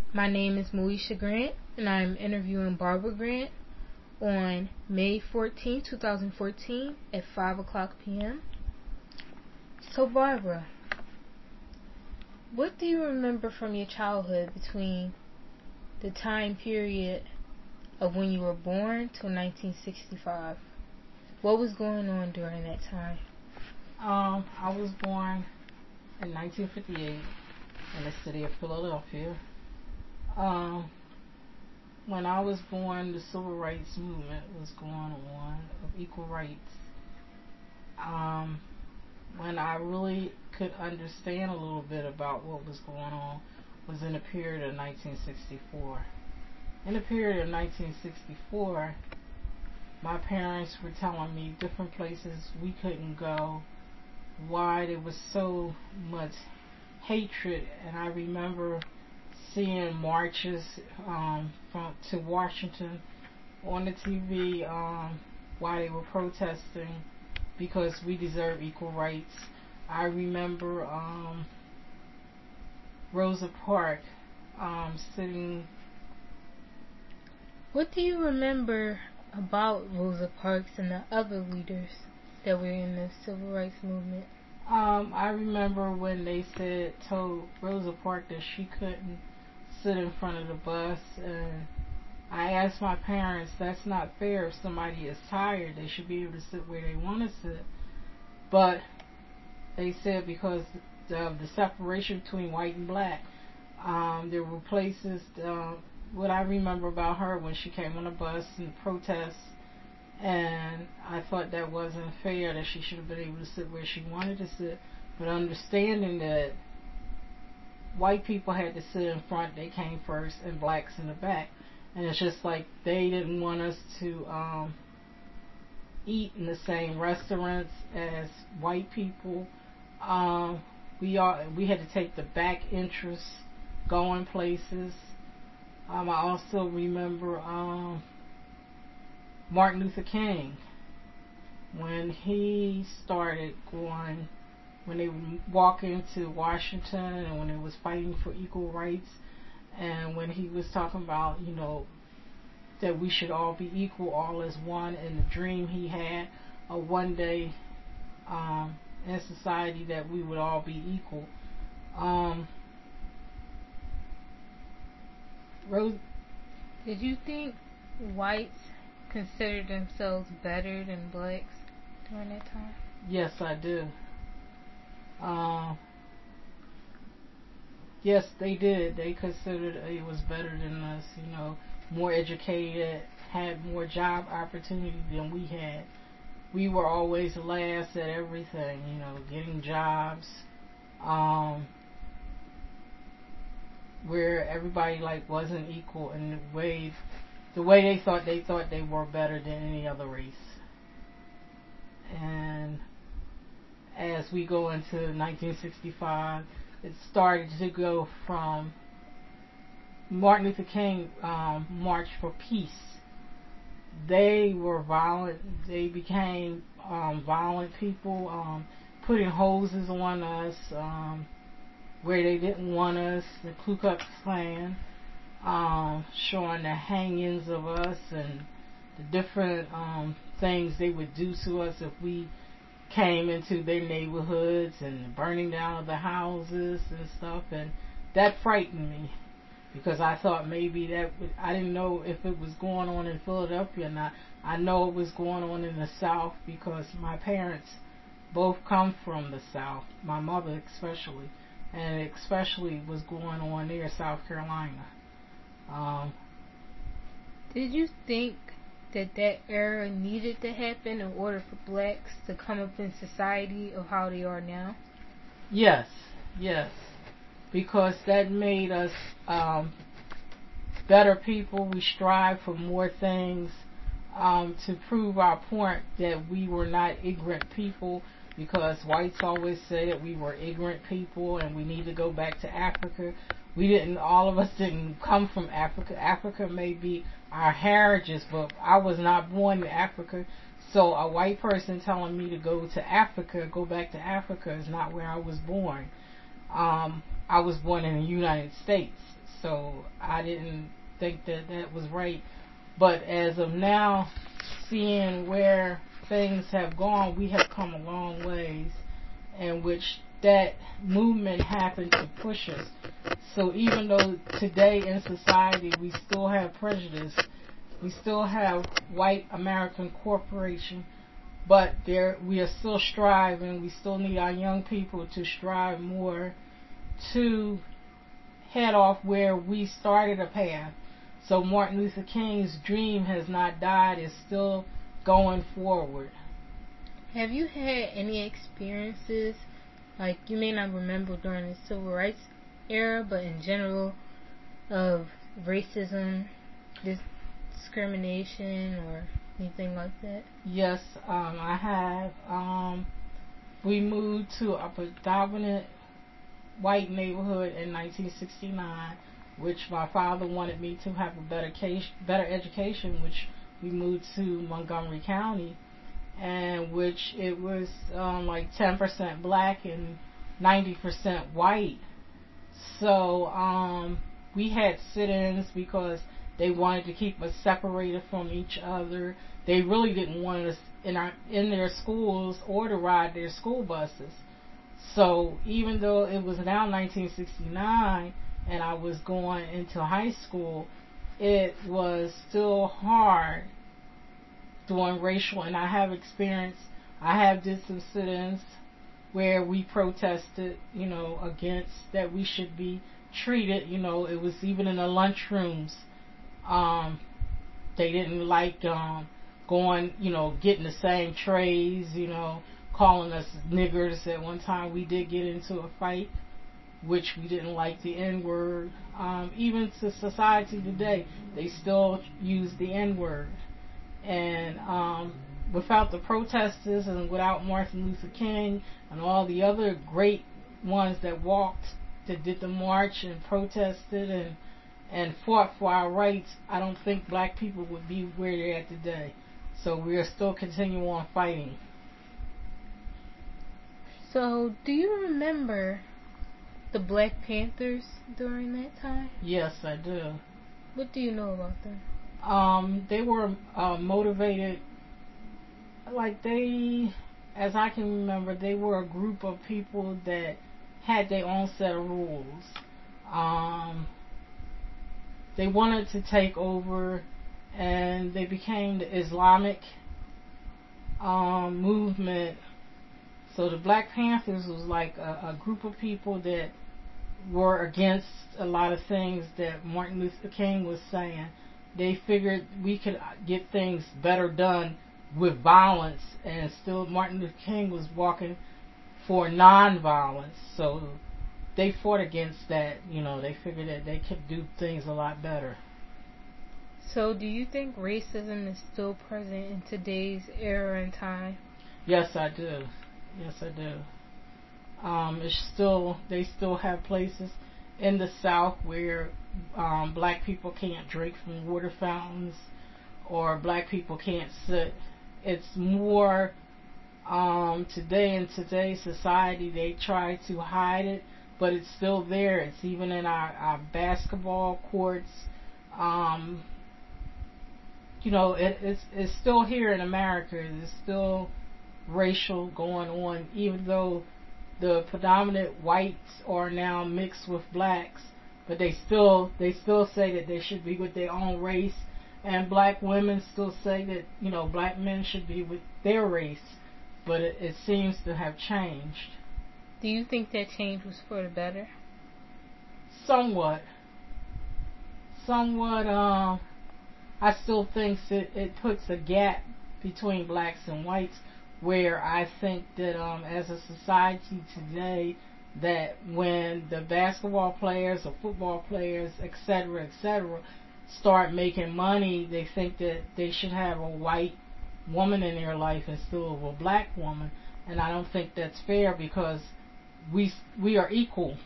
My name is Moesha Grant, and I am interviewing Barbara Grant on May 14, 2014 at 5 o'clock p.m. So, Barbara, what do you remember from your childhood between the time period of when you were born till 1965? What was going on during that time? I was born in 1958 in the city of Philadelphia. When I was born, the civil rights movement was going on of equal rights. When I really could understand a little bit about what was going on was in the period of 1964. In the period of 1964, my parents were telling me different places we couldn't go, why there was so much hatred, and I remember seeing marches to Washington on the TV, why they were protesting because we deserve equal rights. I remember Rosa Parks sitting. What do you remember about Rosa Parks and the other leaders that were in the civil rights movement? I remember when they told Rosa Parks that she couldn't sit in front of the bus, and I asked my parents, that's not fair. If somebody is tired, they should be able to sit where they want to sit. But they said because of the separation between white and black, there were places. What I remember about her when she came on the bus and protest, and I thought that wasn't fair, that she should have been able to sit where she wanted to sit, but understanding that white people had to sit in front, they came first, and blacks in the back. And it's just like they didn't want us to eat in the same restaurants as white people. We had to take the back entrance going places. I also remember Martin Luther King, when he started going, when they would walk into Washington and when they was fighting for equal rights, and when he was talking about, that we should all be equal, all as one, and the dream he had of one day in society that we would all be equal. Did you think whites considered themselves better than blacks during that time? Yes, I do. Yes, they did. They considered it was better than us, more educated, had more job opportunity than we had. We were always last at everything, getting jobs, where everybody wasn't equal in the way they thought they were better than any other race. And as we go into 1965, it started to go from Martin Luther King March for Peace. They were violent. They became violent people, putting hoses on us where they didn't want us. The Ku Klux Klan showing the hangings of us and the different things they would do to us if we came into their neighborhoods, and burning down of the houses and stuff. And that frightened me, because I thought maybe I didn't know if it was going on in Philadelphia or not. I know it was going on in the South because my parents both come from the South, my mother especially, and it especially was going on near South Carolina. Did you think that era needed to happen in order for blacks to come up in society of how they are now? Yes, because that made us better people. We strive for more things to prove our point that we were not ignorant people, because whites always say that we were ignorant people and we need to go back to Africa. All of us didn't come from Africa. Africa may be our heritage, but I was not born in Africa. So a white person telling me to go back to Africa is not where I was born. I was born in the United States, So I didn't think that that was right. But as of now, seeing where things have gone, we have come a long ways, in which that movement happened to push us. So even though today in society we still have prejudice, we still have white American corporation, but there we are still striving. We still need our young people to strive more to head off where we started a path. So Martin Luther King's dream has not died, it's still going forward. Have you had any experiences, like you may not remember during the civil rights era, but in general, of racism, discrimination, or anything like that? Yes, I have. We moved to a predominant white neighborhood in 1969, which my father wanted me to have a better education, which we moved to Montgomery County, and which it was like 10% black and 90% white. So we had sit-ins because they wanted to keep us separated from each other. They really didn't want us in their schools or to ride their school buses. So even though it was now 1969 and I was going into high school, it was still hard doing racial. And I have did some sit-ins where we protested, against that we should be treated. It was even in the lunchrooms. They didn't like going, getting the same trays, calling us niggers. At one time we did get into a fight, which we didn't like the N-word. Even to society today, they still use the N-word. And without the protesters and without Martin Luther King and all the other great ones that did the march and protested and fought for our rights, I don't think black people would be where they're at today. So we are still continuing on fighting. So, do you remember the Black Panthers during that time? Yes, I do. What do you know about them? They were motivated, as I can remember, they were a group of people that had their own set of rules. They wanted to take over, and they became the Islamic movement. So the Black Panthers was like a group of people that were against a lot of things that Martin Luther King was saying. They figured we could get things better done with violence, and still Martin Luther King was walking for non-violence. So they fought against that. They figured that they could do things a lot better. So, do you think racism is still present in today's era and time? Yes, I do. Yes, I do. They still have places in the South where black people can't drink from water fountains, or black people can't sit. It's more today in today's society. They try to hide it, but it's still there. It's even in our basketball courts. It's still here in America. There's still racial going on, even though the predominant whites are now mixed with blacks, but they still say that they should be with their own race, and black women still say that black men should be with their race, but it seems to have changed. Do you think that change was for the better? Somewhat. I still think that it puts a gap between blacks and whites, where I think that as a society today, that when the basketball players or football players, etc., start making money, they think that they should have a white woman in their life instead of a black woman, and I don't think that's fair, because we are equal.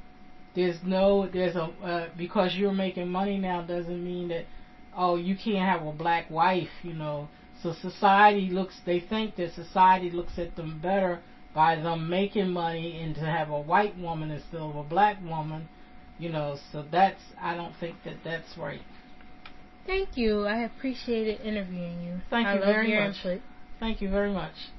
Because you're making money now doesn't mean that you can't have a black wife. So they think that society looks at them better by them making money, and to have a white woman instead of a black woman. So I don't think that that's right. Thank you. I appreciated interviewing you. Thank you I love very your much. input. Thank you very much.